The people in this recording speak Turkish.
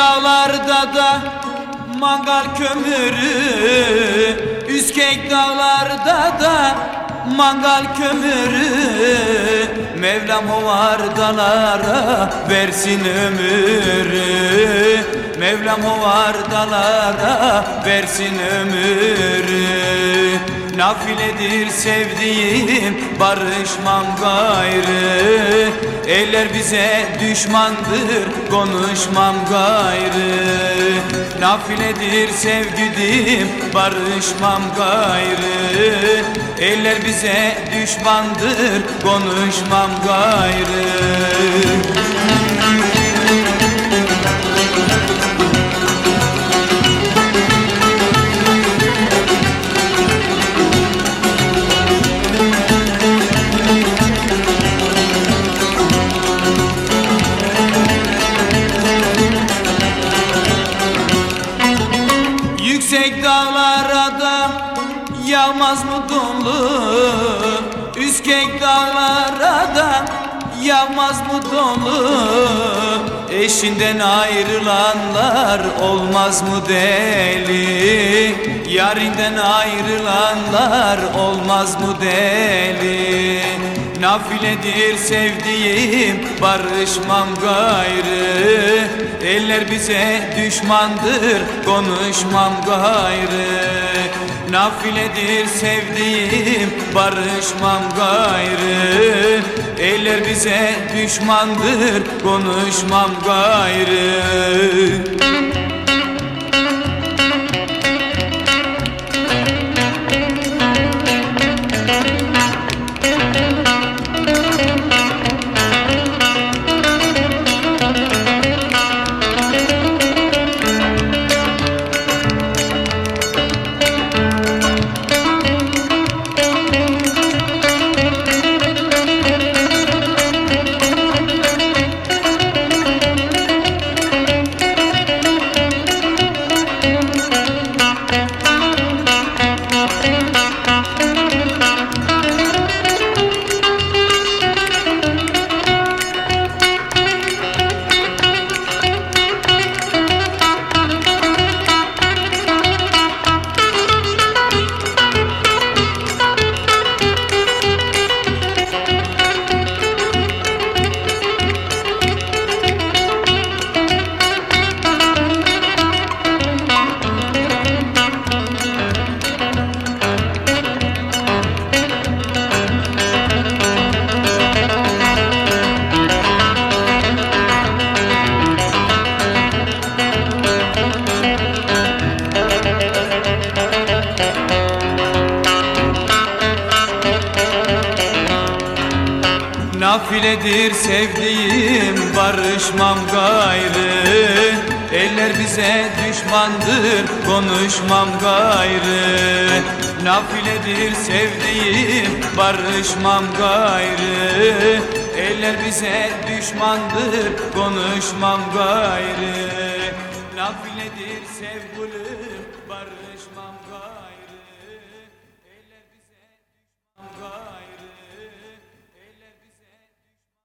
dağlarda da mangal kömürü, Üskek dağlarda da mangal kömürü. Mevlam hovardalara versin ömürü, Mevlam hovardalara versin ömürü. Nafiledir sevdiğim, barışmam gayrı. Eller bize düşmandır, konuşmam gayrı. Nafiledir sevdiğim, barışmam gayrı. Eller bize düşmandır, konuşmam gayrı. Yüksek dağlara da yağmaz mı donlu, Üskek dağlara da yağmaz mı donlu. Eşinden ayrılanlar olmaz mı deli, yarinden ayrılanlar olmaz mı deli. Nafiledir sevdiğim, barışmam gayrı. Eller bize düşmandır, konuşmam gayrı. Nafiledir sevdiğim, barışmam gayrı. Eller bize düşmandır, konuşmam gayrı. Nafiledir sevdiğim, barışmam gayrı. Eller bize düşmandır, konuşmam gayrı. Nafiledir sevdiğim, barışmam gayrı. Eller bize düşmandır, konuşmam gayrı. Nafiledir sevgilim, barışmam gayrı.